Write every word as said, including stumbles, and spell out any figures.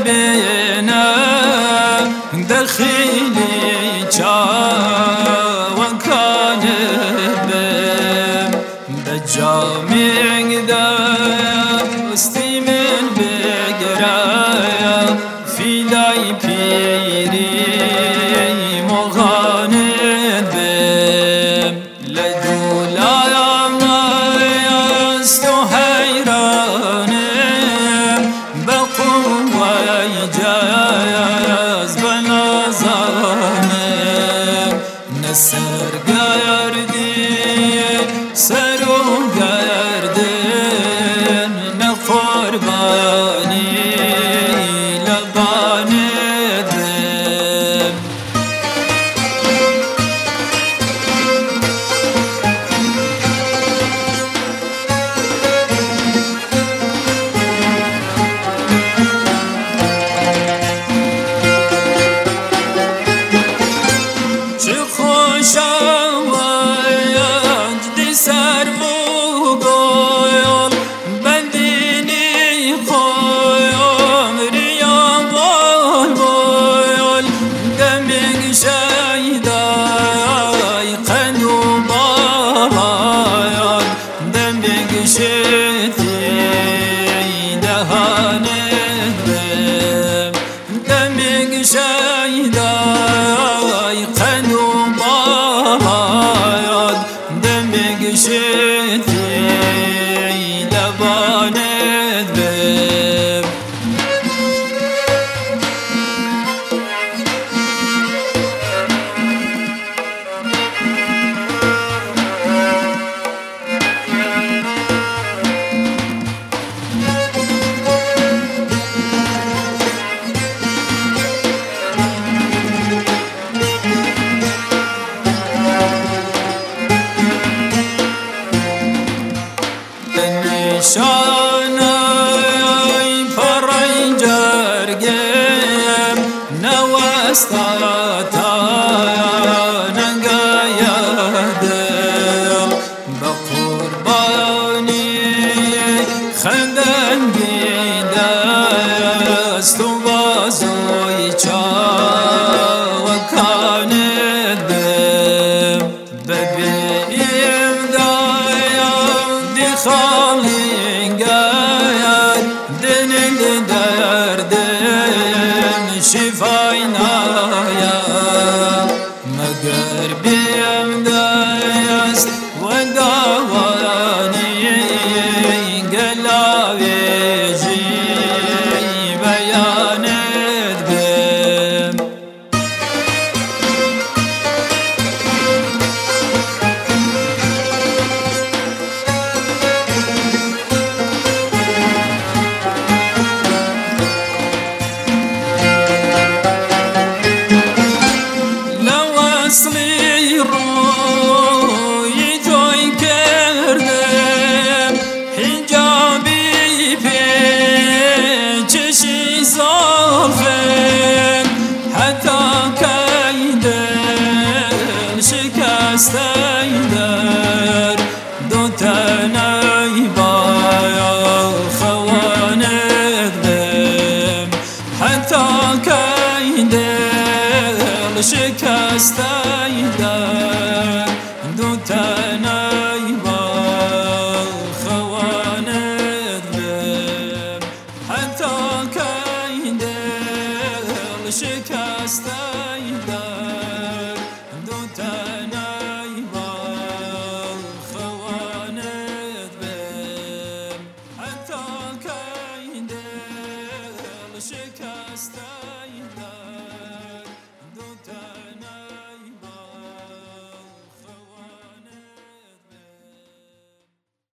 بينا دخيلي وكان بم بجامع دا استي من بقرايا في لاي بيري مغاند بم لدولا ما يستو حيرانم بقوة جايز بنظرانم نسر قردي سرو قردن نقرباني لباند بم چه خوشم آید دی سر و گویل بندینی خویم ریام بال بایل دمینگ شیدای قنو بایل دمینگ شیدی دهانت بم دمینگ شیدای قنو باید دمینگ شیدی لبانت بم نشانای پرای جرگم نوستاتا نگایدم بقربانی خندن بیدست و بازوی چا و کانت بم ببیم دایم دی خالی شفای نایا مگر بیم دست و داوانی گلاوی جی بیانت بم اصلی روی توی کردم حجابی پیچشی زلفن حتی که دل شکسته در دو تنی با خوانت بم حتی که دل شکسته در دو تنی با خوانت بم حتی که دل شکسته در دو تنی با خوانت بم حتی که دل شکسته در